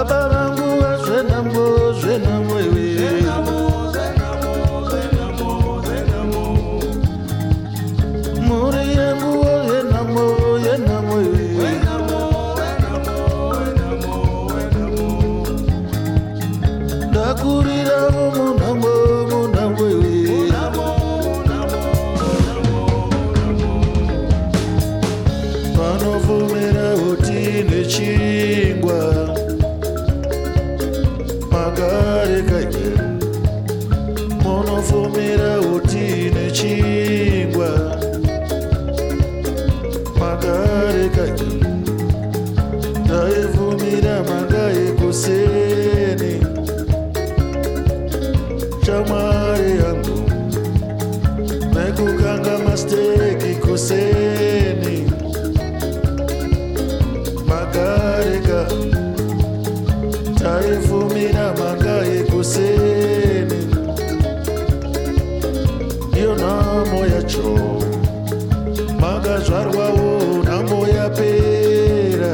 baba vangu zvenamo zvenamo iwe muri yangu yenamo yenamo iwe ndakurirawo munamo munamo iwe vanovumira uti nechingwa magare kaike munovumira uti nechingwa magare kaike taivumira magaye kuseni chamwari yangu nekukanga masteki kuseni magareka taivumira magaye kuseni iyo nhamo yacho magazvarwawo nhamo yapera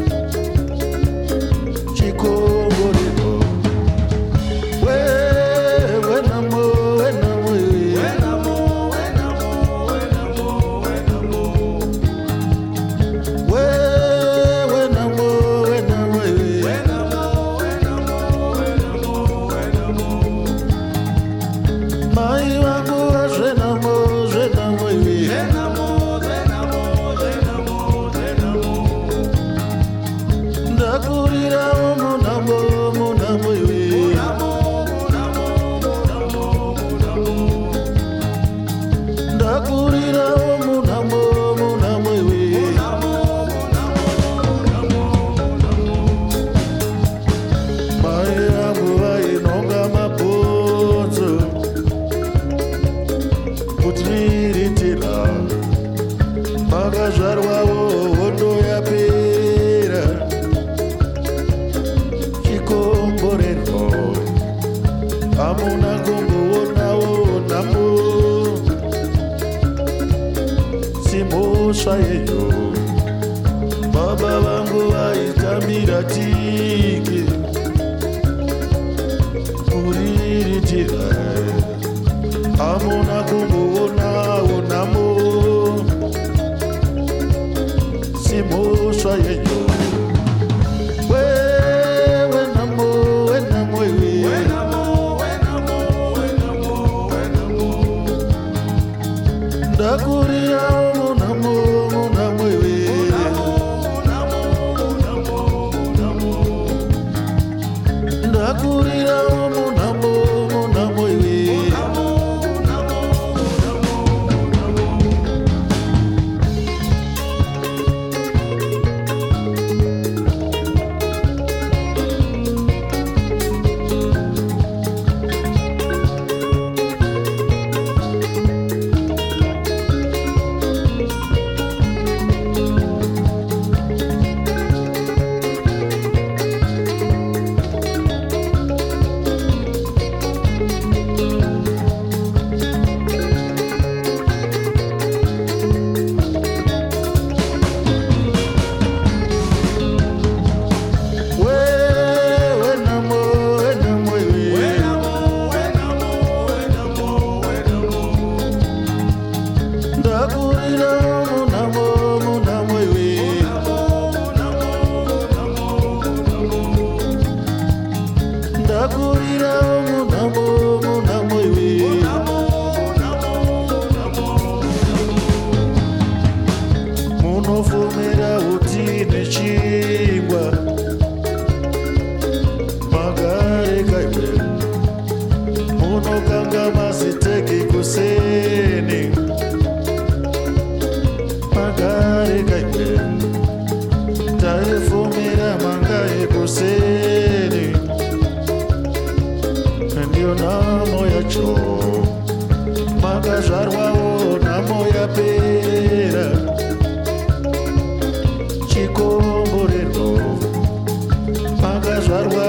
chikongorero magazvarwawo hondo yapera chikomborero hamuna kumboonawo nhamo simhosva yeyo baba vangu vaitambira tiki kuriritira hamuna kumboonawo nhamo simhosva yeyo ndakurirawo munamo munamo iwe ndakurirawo munamo munamo iwe munovumira uti nechingwa magare kaime munokanga masiteki kuseni magare kaime taivumira mangaye kuseni ndiyo nhamo yacho magazvarwawo nhamo yapera chikomborero magazvarwa